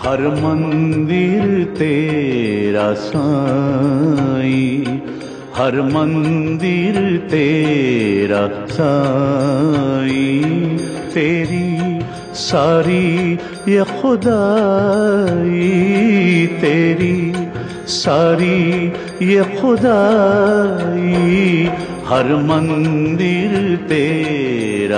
हर मंदिर तेरा साईं, हर मंदिर तेरा साईं। तेरी सारी ये खुदाई, तेरी सारी ये खुदाई, हर मंदिर तेरा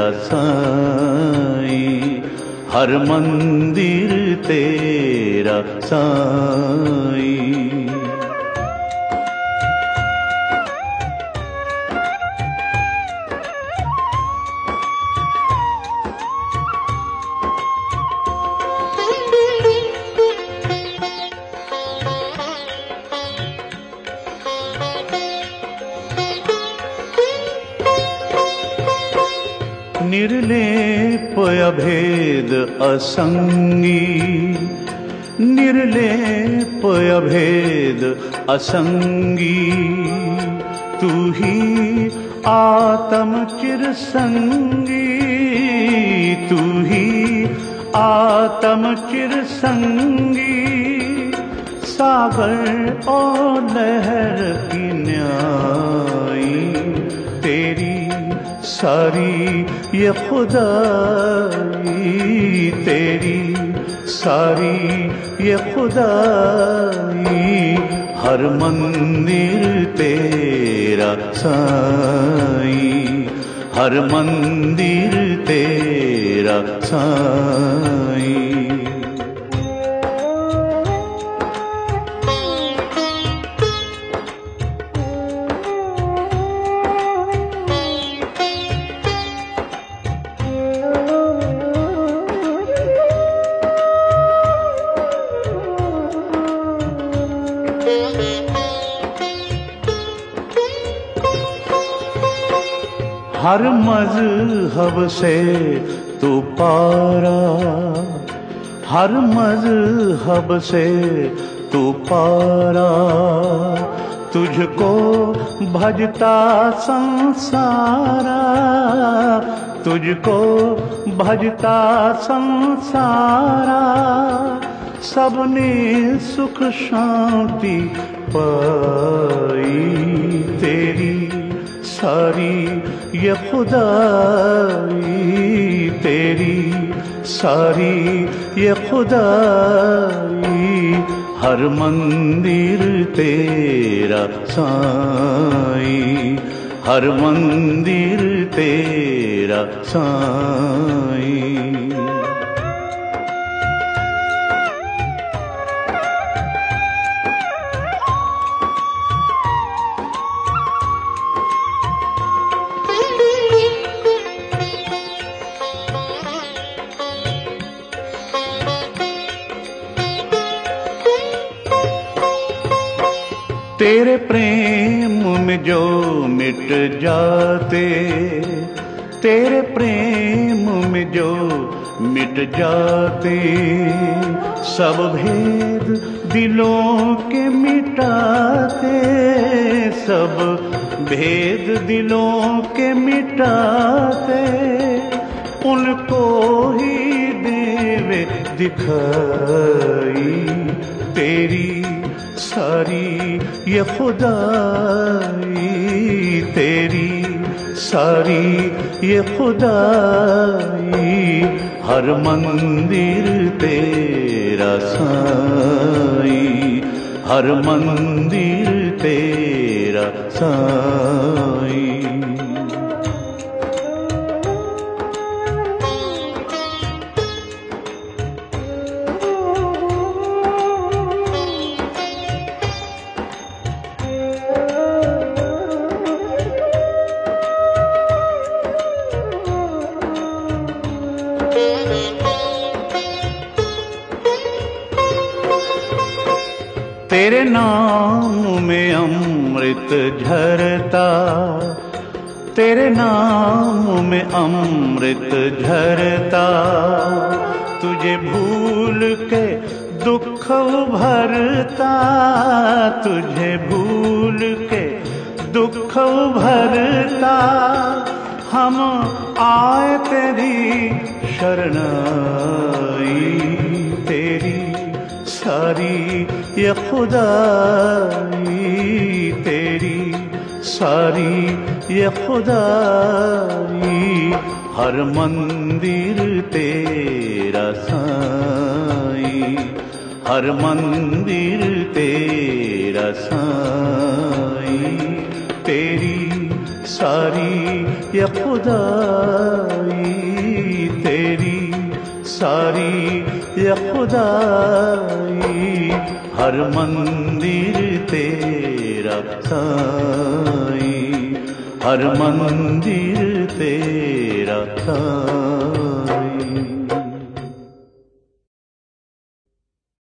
साईं, हर मंदिर तेरा साईं। निर्लेप अभेद असंगी, निर्लेप अभेद असंगी, तू ही आत्म चिरसंगी, तू ही आत्म चिरसंगी। सागर और लहर की न्याई, तेरी सारी ये खुदाई, तेरी सारी ये खुदाई, हर मंदिर तेरा साईं, हर मंदिर तेरा साईं। हर मज़हब से तू पारा, हर मज़हब से तू पारा, तुझको भजता संसारा, तुझको भजता संसारा। सबने सुख शांति पाई, तेरी सारी ये खुदाई, तेरी सारी ये खुदाई, हर मंदिर तेरा साईं, हर मंदिर तेरा साईं। तेरे प्रेम में जो मिट जाते, तेरे प्रेम में जो मिट जाते, सब भेद दिलों के मिटाते, सब भेद दिलों के मिटाते, उनको ही देवे दिखाई, तेरी सारी ये खुदाई, तेरी सारी ये खुदाई, हर मंदिर तेरा साईं, हर मंदिर तेरा साईं। तेरे नाम में अमृत झरता, तेरे नाम में अमृत झरता, तुझे भूल के दुख भरता, तुझे भूल के दुख भरता। हम आए तेरी शरणाई, तेरी सारी ये खुदाई तेरी, सारी ये खुदाई। हर मंदिर तेरा साईं, हर मंदिर तेरा साईं। तेरी सारी ये खुदाई तेरी, सारी ये खुदाई। हर मंदिर तेरा साईं, हर मंदिर तेरा साईं।